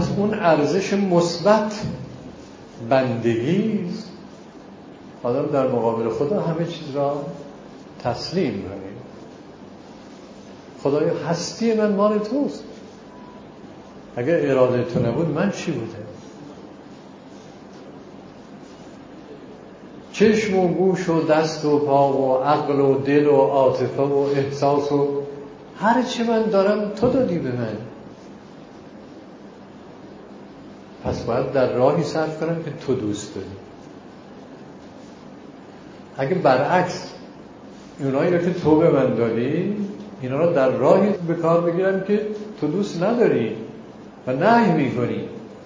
اون ارزش مثبت بندگی است، آدم در مقابل خدا همه چیز را تسلیم کنه. خدایا هستی من مال توست، اگر اراده تو نبود من چی بوده؟ چشم و گوش و دست و پا و عقل و دل و عاطفه و احساس و هر چی من دارم تو دادی به من، پس باید در راهی صرف کنم که تو دوست داری. اگه برعکس اونایی رو که تو به من دادی اینا رو در راهی به کار بگیرم که تو دوست نداری و نهی میکنی،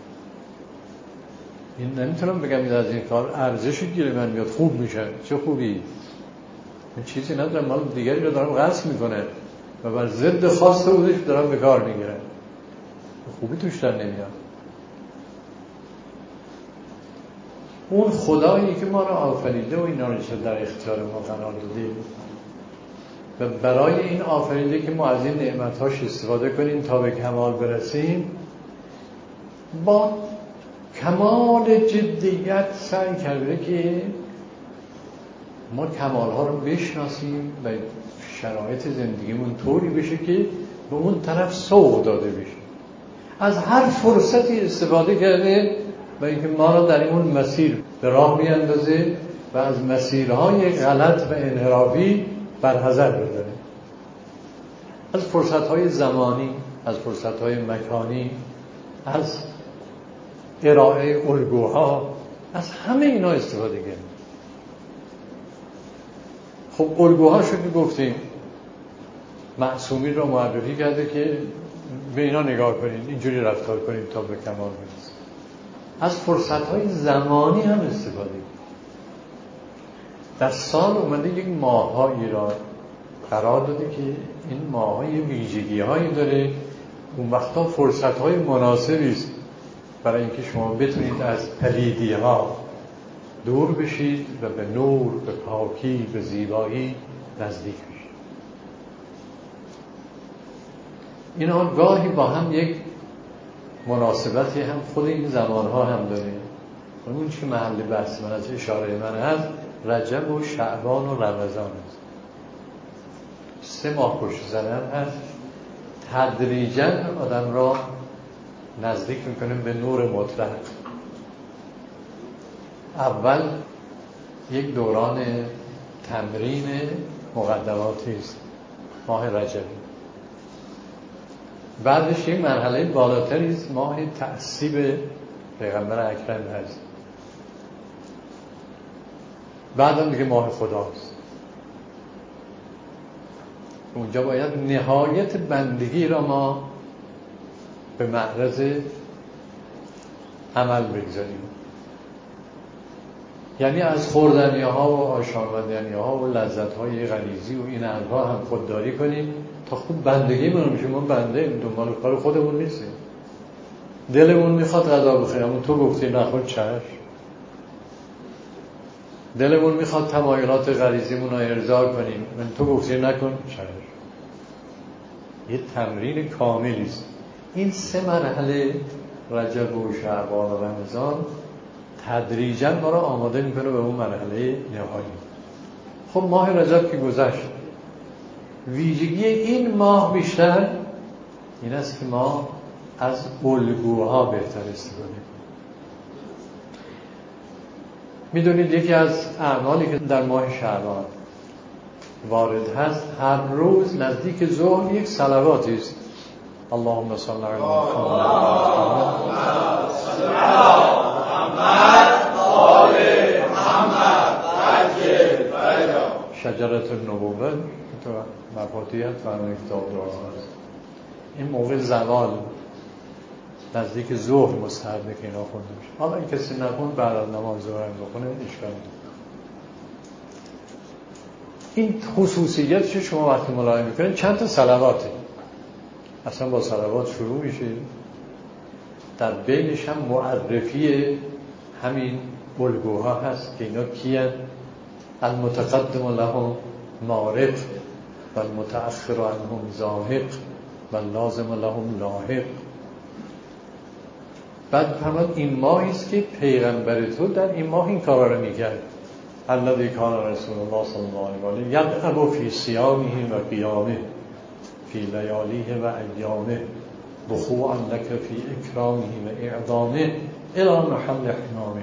این نمیتونم بگم از این کار ارزشی گیره من میاد خوب میشه. چه خوبی؟ من چیزی ندارم، مال دیگری رو دارم غصب میکنه و بر ضد خواست خودش دارم به کار میگیرم، خوبی توش در نمیاد. اون خدایی که ما رو آفریده و اینا رو در اختیار ما قرار داده و برای این آفریده که ما از این نعمت‌هاش استفاده کنیم تا به کمال برسیم، با کمال جدیت سعی کرده که ما کمال‌ها رو بشناسیم و شرایط زندگیمون طوری بشه که به اون طرف سوق داده بشه. از هر فرصتی استفاده کرده و اینکه ما رو در این مسیر به راه میاندازه و از مسیرهای غلط و انحرافی برحذر بداره، از فرصتهای زمانی، از فرصتهای مکانی، از ارائه الگوها، از همه اینا استفاده کرده. خب الگوهاشو که گفتیم، معصومین رو معرفی کرده که به اینا نگاه کنید، اینجوری رفتار کنید تا به کمال برسید. از فرصتهای زمانی هم استفاده کنید. در سال اومده یک ماه‌هایی را قرار داده که این ماه‌ها یه ویژگی‌هایی داره، اون وقتا فرصت‌های مناسبی است برای اینکه شما بتونید از پلیدی‌ها دور بشید و به نور، به پاکی، به زیبایی نزدیک بشید. اینا گاهی با هم یک مناسبتی هم خود این زمانها هم داره. اون که محل بحث من از اشاره من هست رجب و شعبان و رمضان است. 3 ماه پشت سر هم هست، تدریجاً آدم را نزدیک میکنه به نور مطلق. اول یک دوران تمرین مقدماتی است، ماه رجب. بعدش یک مرحله بالاتری است، ماه تعصیب پیغمبر اکرم هست. بعدم دیگه ماه خداست. اونجا باید نهایت بندگی را ما به معرض عمل بگذاریم. یعنی از خوردنی‌ها و آشامیدنی‌ها و لذت‌های غریزی و این حرفا هم خودداری کنیم تا خوب بندگیمون میشه. ما بنده ایم، دنبال کار خودمون نیستیم. دلمون میخواد غذا بخوریم، تو گفتی نخور، چشم. دلمون میخواد تمایلات غریزیمون رو ارضا کنیم، من تو گفتی نکن، چشم. یه تمرین کاملی است. این 3 مرحله رجب و شعبان و رمضان تدریجاً ما را آماده میکنه به اون مرحله نهایی. خب ماه رجب که گذشت، ویژگی این ماه بیشتر این است که ما از الگوها بهتر استفاده کنیم. میدونید یکی از اعمالی که در ماه شعبان وارد هست، هر روز نزدیک ظهر یک صلواتی است. اللهم صل علی محمد شجرة النبوة که تو مفاتیح فرمان کتاب دعا هست. این موقع زوال نزدیک ظهر مستحبه که اینا خونده میشه. حالا این کسی نخون بعد از نماز ظهر هم بخونه اشکال نداره. این خصوصیتش شما وقتی ملاحظه میکنید چند تا صلواته. اصلا با صلوات شروع میشه، در بینش هم معرفی همین الگوها هست که اینا کیان. المتقدم لهم معرف و المتأخر عنهم زاهق و اللازم لهم لاحق. بعد فرمود این ماهی است که پیغمبر تو در این ماه این کارا رو میکرد. الذی کان رسول الله صلی الله علیه و آله یدعو فی صیامه و قیامه فی لیالیه و ایامه بخوعا لک فی اکرامه و اعظامه الی محل حمامه.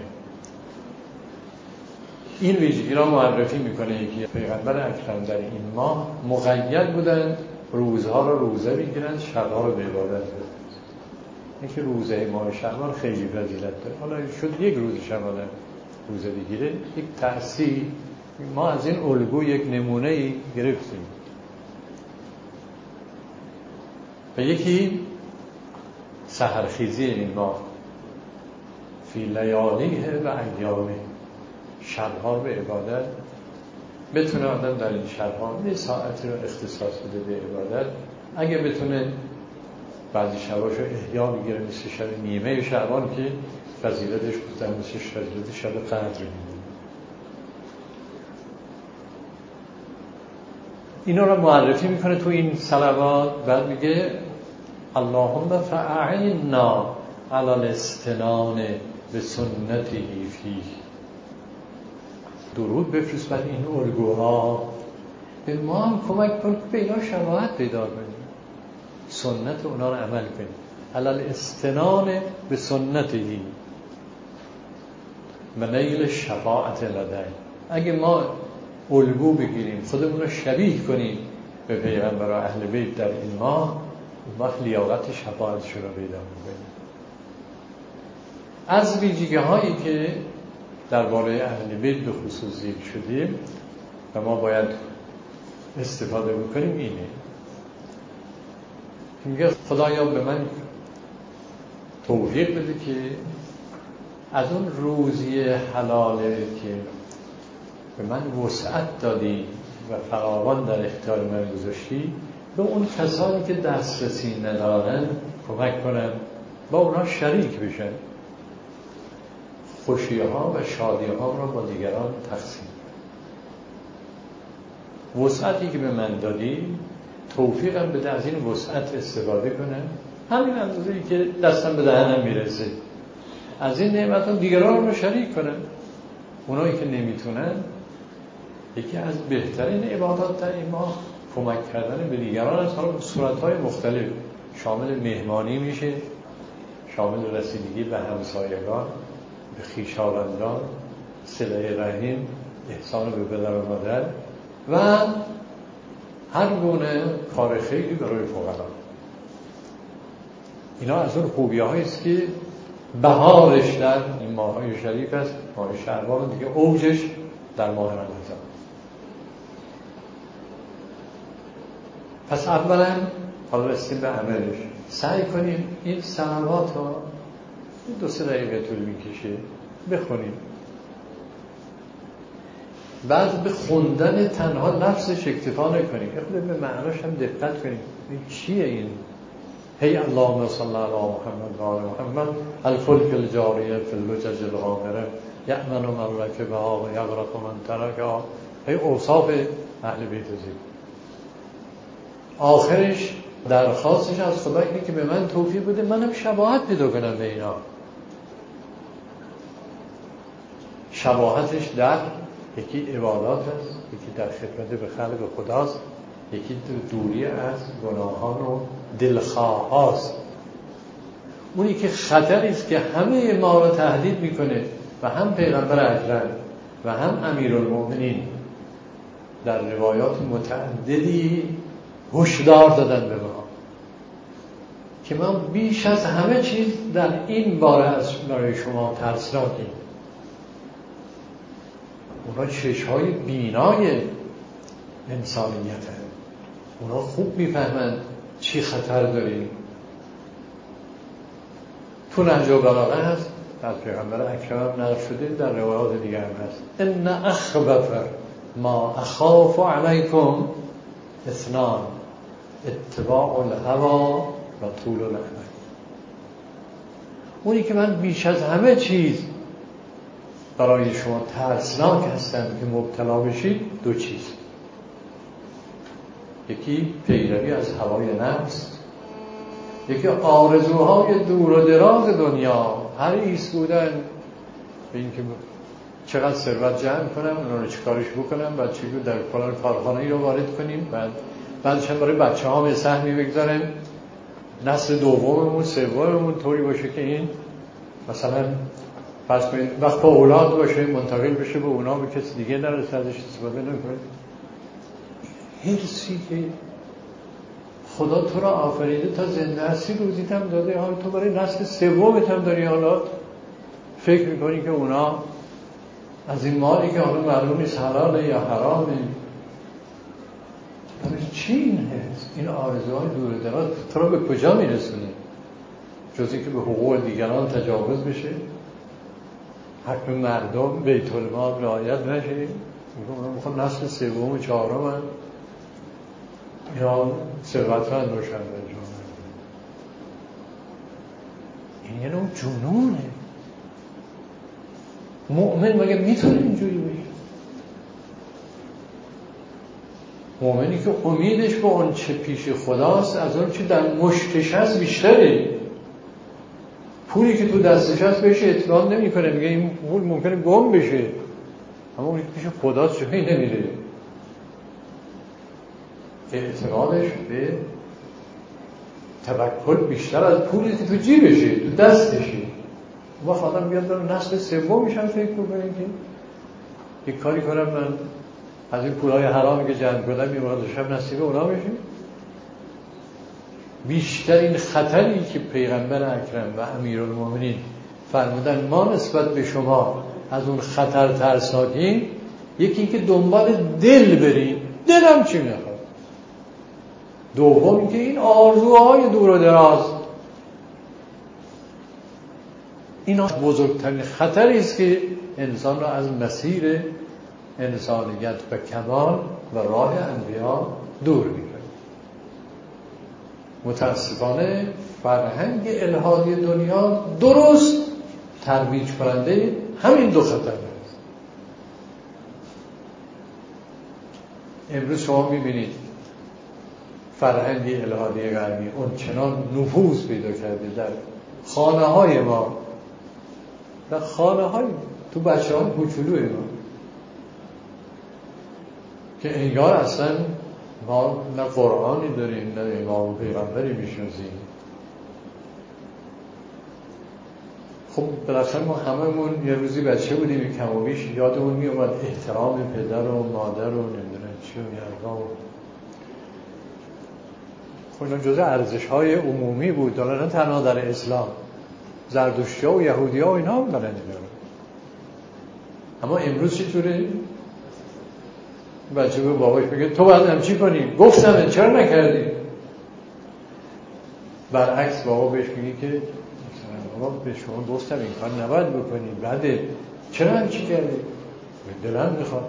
این ویژگی را معرفی میکنه که پیغمبر اکرم در این ماه مقید بودن روزها را روزه بگیرن، شبها را به عبادت بدن. اینکه روزه ماه شعبان خیلی فضیلت داره. حالا شد یک روز شبانه روزه بگیره، یک تأثیر. ما از این الگو یک نمونه گرفتیم. و یکی سحرخیزی این ماه فی لیالیه و ایامه، شبها به عبادت. بتونه آدم در این شبها یه ساعتی رو اختصاص بده به عبادت. اگه بتونه بعضی شباشو احیا بگیره، مثل شب نیمه شعبان که فضیلتش بودن مثل فضیلت شب قدر میده. اینا رو معرفی میکنه تو این صلوات. بعد میگه اللهم فاعنا علی الاستنان بسنته فیه. درود بفرست بر این الگوها، به ما هم کمک کن که به اینا شباهت پیدا کنیم، سنت اونا رو عمل کنیم. علی الاستنان بسنته و نیل شفاعت لدی. اگه ما الگو بگیریم، خودمون رو شبیه کنیم به پیغمبر و اهل بیت در این ماه، اون وقت لیاقت شفاعتش رو پیدا می‌کنیم. از ویژگی‌هایی که درباره اهل بیت به خصوص ذکر شدیم و ما باید استفاده بکنیم اینه. میگه خدایا به من توفیق بده که از اون روزی حلاله که به من وسعت دادی و فراوان در اختیار من گذاشتی، به اون کسانی که دسترسی ندارن کمک کنم، با اونا شریک بشن، خوشی‌ها و شادی‌ها را با دیگران تقسیم. وسعتی که به من دادی توفیقم بده از این وسعت استفاده کنم، همین اندازه‌ای که دستم به دهنم میرسه از این نعمتان دیگران رو شریک کنم. اونایی که نمیتونن، یکی از بهترین عبادات در این ماه کمک کردن به دیگران است. حالا صورت‌های مختلف، شامل مهمانی میشه، شامل رسیدگی به همسایگان، به خویشاوندان، صله رحم، احسان به پدر و مادر و هر گونه کار خیری برای فقرا. اینا از اون خوبی‌هایی است که بهارش در این ماه‌های شریف است. ماه شعبان دیگه اوجش در ماه رمضان. پس اولا حالا رسیم به عملش، سعی کنیم این صلوات ها 2-3 دقیقه طول میکشه بخونیم. بعد به خوندن تنها لفظش اکتفا نکنیم، خود به معناش هم دقت کنیم. این چیه این؟ هی اللهم صل علی محمد و آل محمد الفلک الجاریه فی اللجج الغامره یأمن من رکبها و یغرق من ترکها. هی اوصاف اهل بیت ذکر. آخرش درخواستش از خدا اینه که به من توفیق بده منم شباهت پیدا کنم به اینا. شباهتش در یکی عبادات است، یکی در خدمت به خلق خداست، یکی دوری از گناهان و دلخواهاست. اونی که خطری است که همه ما را تهدید میکنه و هم پیغمبر اکرم و هم امیرالمؤمنین در روایات متعددی هشدار دادن به ما که ما بیش از همه چیز در این باره از برای شما ترسناکیم. اونا چشم‌های بینای انسانیت هست. اونا خوب میفهمند چی خطر داریم. تو نهج البلاغه هست، از پیغمبر اکرم نقل شده، در روایات دیگر هم هست. ان اخوف ما اخاف علیکم اثنان اتباع الهوا و طول الامل. اونی که من بیش از همه چیز برای شما ترسناک هستم که مبتلا بشید، 2 چیز. یکی پیروی از هوای نفس، یکی آرزوهای دور و دراز دنیا، حریص بودن به اینکه چقدر ثروت جمع کنم، اونا رو چیکارش بکنم، بعد چی در فلان کارخانه‌ای رو وارد کنیم، بعدش هم برای بچه‌هام یه سهمی بگذارم، نسل دوممون سوممون طوری باشه که این مثلا پس وقت اولاد باشه منتقل بشه به اونا، به کسی دیگه نرسه ازش استفاده نکنه. حرصی که خدا تو را آفریده تا زنده هستی روزیت هم داده، حالا تو برای نسل سومت هم داری حالا فکر میکنی که اونا از این مالی که حالا معلوم نیست حلاله یا حرامه. چی این هست؟ این آرزوهای دور دراز تو را به کجا میرسونه؟ جز اینکه به حقوق دیگران تجاوز بشه، حق مردم بیت المال رعایت نشه. میخوام نسل سوم و چهارم هم یا ثروتمند باشن در جامعه. این یه نوع جنونه. مؤمن مگه میتونه اینجوری بشه؟ مؤمنی که امیدش به اون چه پیش خداست از اون چه در مشتش هست بیشتره. پولی که تو دستش هست بهش اطمینان نمیکنه، میگه این پول ممکنه گم بشه، اما اونی که پیش خداست جایی نمیره. اعتمادش به توکل بیشتر از پولی که تو جیبشه، تو دستشه. وقت آدم بیاد داره نسل سوم میشن فکر بکنه که یک کاری کنم من از این پولهای حرامی که جمع کردم یه وقت شب نصیب اونا بشه. بیشترین خطری که پیغمبر اکرم و امیرالمومنین فرمودن ما نسبت به شما از اون خطر ترساکیم، یکی که دنبال دل بریم، دلم چی میخواد. دوم که این آرزوهای دور و دراز، اینا بزرگترین خطری است که انسان را از مسیر انسانیت و کمال و راه انبیا دور می‌کنه. متاسفانه فرهنگ الحادی دنیا درست ترویج کننده همین دو خطر است. امروز شما می‌بینید فرهنگ الحادی غربی اون چنان نفوذ پیدا کرده در خانه‌های ما، در خانه‌های تو بچه‌های کوچولوی ما، که انگار اصلا ما نه قرآنی داریم نه امام و پیغمبری میشناسیم. خب بالاخره ما هممون یه روزی بچه بودیم، کم و بیش یادمون میومد احترام پدر و مادر و نمیدونم چی و یرها و خب اینا جزء ارزش‌های عمومی بود، حالا نه تنها در اسلام، زردشتی‌ها و یهودی‌ها و اینا هم دارن. اما امروز چطوره؟ بچه به باباش بگه تو باید همچی کنی، گفتم چرا نکردی؟ برعکس بابا بهش میگه که بابا به شما گفتم این کار نباید بکنی، بعد چرا همچی کردی؟ دلم میخواد.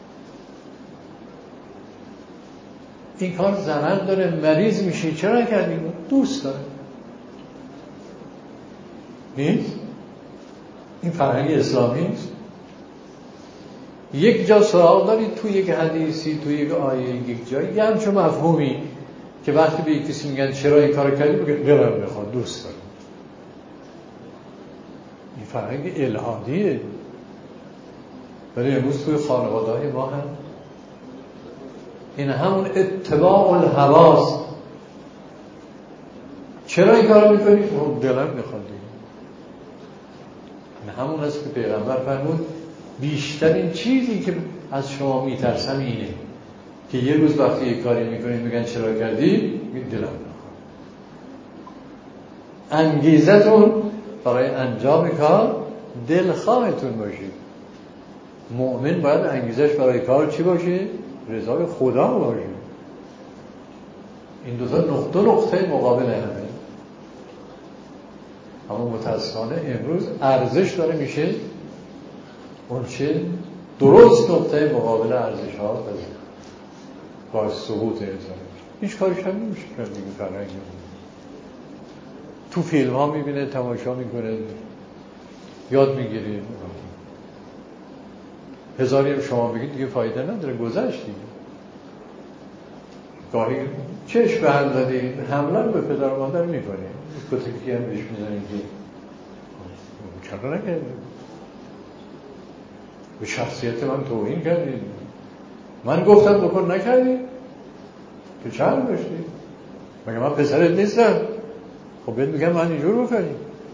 این کار ضرر داره، مریض میشی، چرا نکردی؟ دوست داره. نیست؟ این فرهنگ اسلامی است. یک جا سراغ دارید تو یک حدیثی، تو یک آیه، یک جایی یه همچون مفهومی که وقتی به یک کسی میگن چرا این کار کردی بگه دلم میخواد، دوست دارم. این فرهنگ الحادیه. ولی امروز توی خانواده‌های ما هم این همون اتباع الهواست. چرا این کار میکنی؟ دلم میخواد. این همون است که پیغمبر فرمود بیشترین چیزی که از شما میترسم اینه که یه روز وقتی یک کاری میکنید میگن چرا کردی؟ میگید دلم نخواد. انگیزتون برای انجام کار دلخواهتون باشید. مؤمن باید انگیزش برای کار چی باشه؟ رضای خدا باشه. این دو نقطه مقابل همه. اما متاسفانه امروز ارزش داره میشه اون چه درست نقطه مقابل ارزش ها با سقوط انسان هیچ کارش هم نمیشه کرد. دیگه فرهنگ تو فیلم ها میبینه، تماشا میکنه، یاد میگیره. هزاری هم شما بگید دیگه فایده نداره، گذشت دیگه. گاهی چشم به هم زدید، حمله به پدر و مادر میکنید، کتکی هم بهش میزنید که چرا نکردید؟ به شخصیت من توهین کردید، من گفتم بکن نکردید که چند داشتید؟ مگه من پسرت نیستم؟ خب بهت میگم من اینجور بکنید.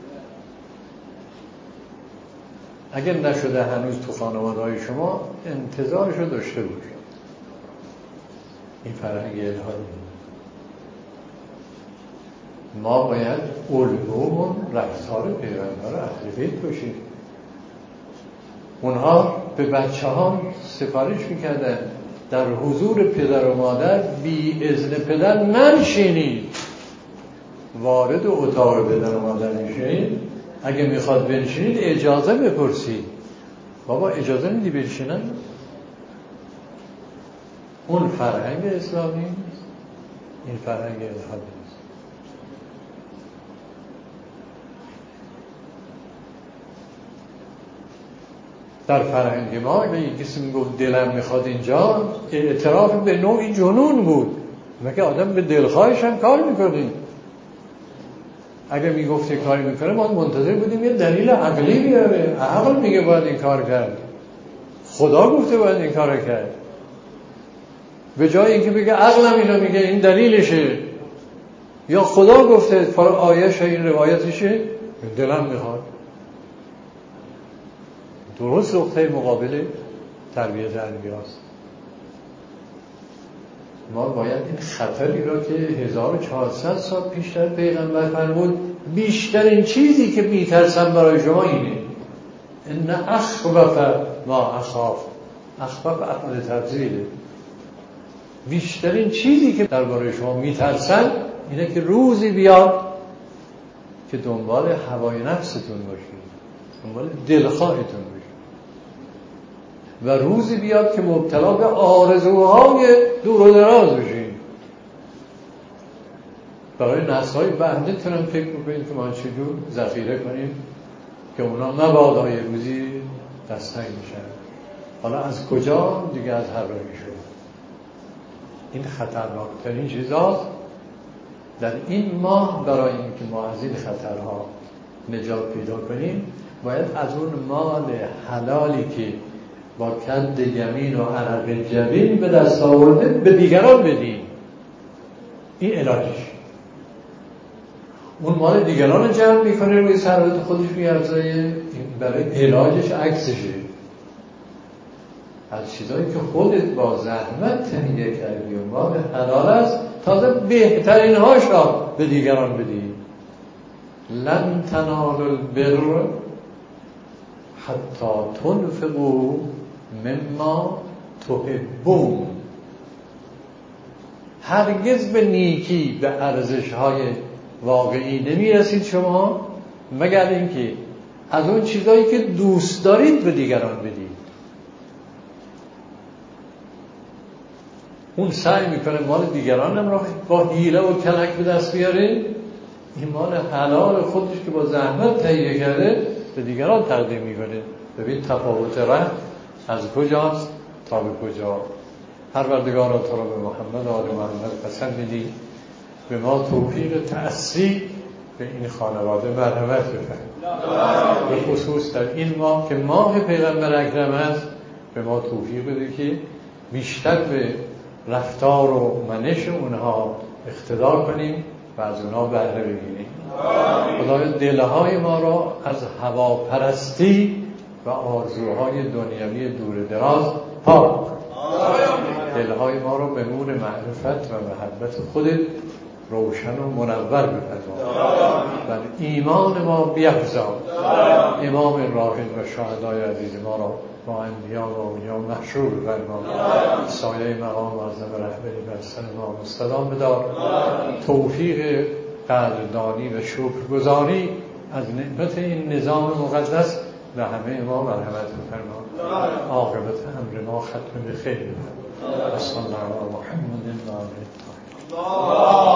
اگر نشده هنوز تو خانواده‌های شما انتظارشو داشته باشید. این فرهنگ الهی ما باید الگومون رفتار پیغمبر اهل بیت باشیم. اونها به بچه ها سفارش میکردن در حضور پدر و مادر بی اذن پدر ننشینید. وارد اتاق پدر و مادر میشید، اگه میخواد بنشینید اجازه بپرسید. بابا اجازه میدی بنشینم؟ اون فرهنگ اسلامی نیست، این فرهنگ الهی است. در فرهنگ ما اگه کسی میگفت دلم میخواد اینجا، اعتراف به نوعی جنون بود. مگه آدم به دلخواهش هم کار میکنیم؟ اگه میگفت یه کاری میکنه ما منتظر بودیم یه دلیل عقلی بیاره. عقل میگه باید این کار کرد، خدا گفته باید این کار کرد. به جای اینکه بگه عقلم اینو میگه این دلیلشه، یا خدا گفته آیه‌ش این روایتشه، دلم میخواد. درست نقطه مقابل تربیت انبیاست. ما باید این خطری را که 1400 سال پیشتر پیغمبر فرمود بیشترین چیزی که میترسم برای شما اینه، ان اخوف ما اخاف. اخوف افعال تفضیله. بیشترین چیزی که درباره شما میترسم اینه که روزی بیاد که دنبال هوای نفستون باشید، دنبال دلخواهتون باشید، و روزی بیاد که مبتلا به آرزوهای دور و دراز بشید. برای نسل‌های بعدتون هم فکر بکنید که ما چجور ذخیره کنیم که اونا مبادا یه روزی دستنگ میشن. حالا از کجا؟ دیگه از هر راهی شد. این خطرناکترین چیزاست. در این ماه برای اینکه ما از این خطرها نجات پیدا کنیم باید از اون مال حلالی که با کد یمین و عرق جبین به دست آورده به دیگران بدیم. این علاجش. اون مال دیگران جمع میکنه روی ثروت خودش میارزه، این برای علاجش عکسشه. از چیزایی که خودت با زحمت تهیه کردی و مال حلال است تازه بهترین هاش را به دیگران بدی. لن تنالوا البر حتی تنفقوا مما تحبون. هرگز به نیکی، به ارزش‌های واقعی نمی‌رسید شما مگر اینکه از اون چیزایی که دوست دارید به دیگران بدید. اون سعی میکنه مال دیگران هم را با حیله و کلک به دست بیاره، این مال حلال خودش که با زحمت تهیه کرده به دیگران تقدیم میکنه. ببین تفاوت ره از کجاست تا به کجا. پروردگارا تو را به محمد آل محمد قسم میدی به ما توفیق تأسی به این خانواده مرحمت بفرما. به خصوص در این ماه که ماه پیغمبر اکرم است به ما توفیق بده که بیشتر به رفتار و منش اونها اقتدا کنیم و از اونها بهره بگیریم. خدای دلهای ما را از هواپرستی و آرزوهای دنیوی دور دراز پاک کن. دلهای ما را به نور معرفت و محبت خودت روشن و منور بفرما. بر ایمان ما بیفزا. امام راحل و شهدای عزیز ما را با انبیا و اولیا محشور بفرما. سایه مقام اعظم رهبری بر سر ما مستدام بدار. توفیق قدردانی و شکرگزاری از نعمت این نظام مقدس به همه ما مرحمت بفرما. عاقبت امر ما ختم به خیر بفرما. صلی الله علی محمد و آله الطاهرین.